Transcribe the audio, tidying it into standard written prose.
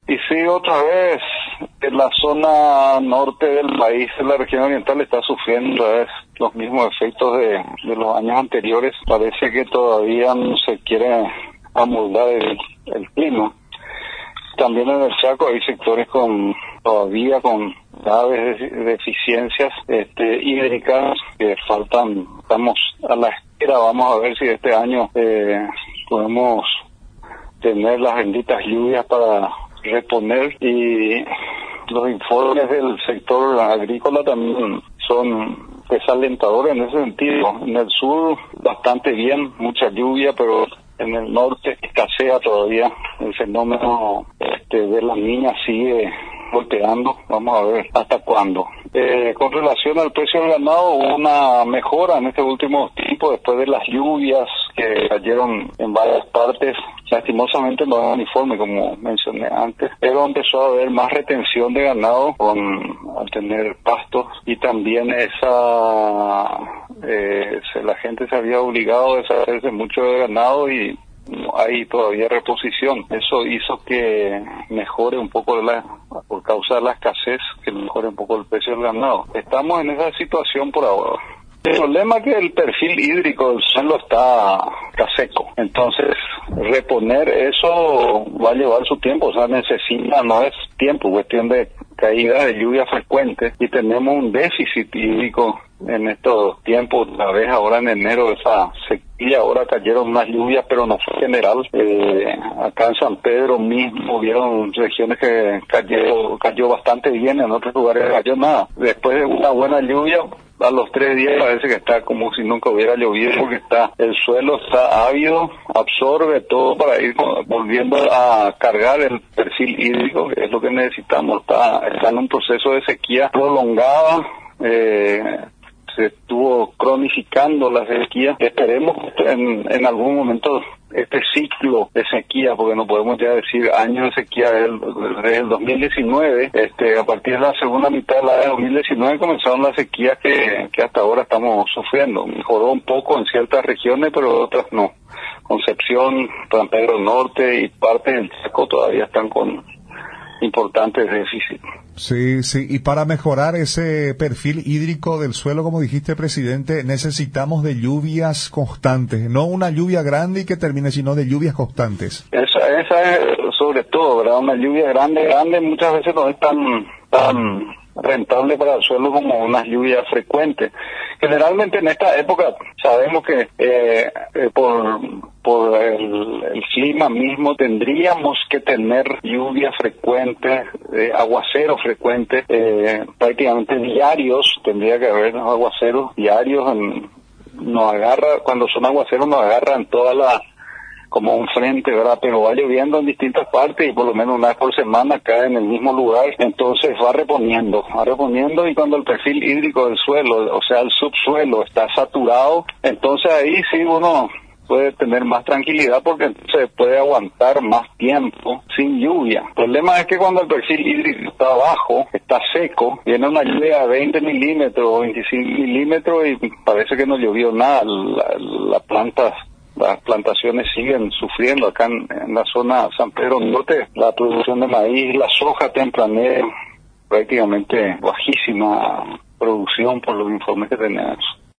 Y sí, otra vez, en la zona norte del país, en la región oriental, está sufriendo otra vez los mismos efectos de los años anteriores. Parece que todavía no se quiere amoldar el clima. También en el Chaco hay sectores todavía con graves deficiencias hídricas que faltan. Estamos a la espera, vamos a ver si este año podemos tener las benditas lluvias para reponer, y los informes del sector agrícola también son desalentadores en ese sentido. En el sur bastante bien, mucha lluvia, pero en el norte escasea todavía. El fenómeno de la niña sigue golpeando. Vamos a ver hasta cuándo. Con relación al precio del ganado, hubo una mejora en este último tiempo después de las lluvias que cayeron en varias partes. Lastimosamente no es uniforme, como mencioné antes, pero empezó a haber más retención de ganado al tener pastos, y también la gente se había obligado a deshacerse mucho de ganado y no hay todavía reposición. Eso hizo que mejore un poco por causa de la escasez, que mejore un poco el precio del ganado. Estamos en esa situación por ahora. El problema es que el perfil hídrico del suelo está seco, entonces reponer eso va a llevar su tiempo, o sea, no es tiempo, cuestión de caída de lluvia frecuente, y tenemos un déficit hídrico en estos tiempos. La vez ahora en enero, esa sequía, ahora cayeron unas lluvias, pero no fue general. Acá en San Pedro mismo hubieron regiones que cayó bastante bien, en otros lugares cayó nada. Después de una buena lluvia, a los 3 días parece que está como si nunca hubiera llovido, porque el suelo está ávido, absorbe todo para ir volviendo a cargar el perfil hídrico, que es lo que necesitamos. Está en un proceso de sequía prolongada. Se estuvo cronificando la sequía. Esperemos en algún momento este ciclo de sequía, porque no podemos ya decir año de sequía, desde el 2019, a partir de la segunda mitad de la 2019 comenzaron las sequías que hasta ahora estamos sufriendo. Mejoró un poco en ciertas regiones, pero otras no. Concepción, San Pedro Norte y parte del Chaco todavía están con importantes déficits. Sí, y para mejorar ese perfil hídrico del suelo, como dijiste, presidente, necesitamos de lluvias constantes, no una lluvia grande y que termine, sino de lluvias constantes. Esa es sobre todo, ¿verdad? Una lluvia grande muchas veces no es tan rentable para el suelo como unas lluvias frecuentes. Generalmente en esta época sabemos que por el clima mismo tendríamos que tener lluvias frecuentes, aguaceros frecuentes, prácticamente diarios. Tendría que haber aguaceros diarios. Cuando son aguaceros nos agarran como un frente, ¿verdad? Pero va lloviendo en distintas partes y por lo menos una vez por semana cae en el mismo lugar, entonces va reponiendo, y cuando el perfil hídrico del suelo, o sea, el subsuelo está saturado, entonces ahí sí uno puede tener más tranquilidad, porque se puede aguantar más tiempo sin lluvia. El problema es que cuando el perfil hídrico está bajo, está seco, viene una lluvia de 20 milímetros o 25 milímetros y parece que no llovió nada. Las plantaciones siguen sufriendo. Acá en la zona San Pedro Norte, la producción de maíz, la soja tempranera, prácticamente bajísima producción por los informes que tenemos.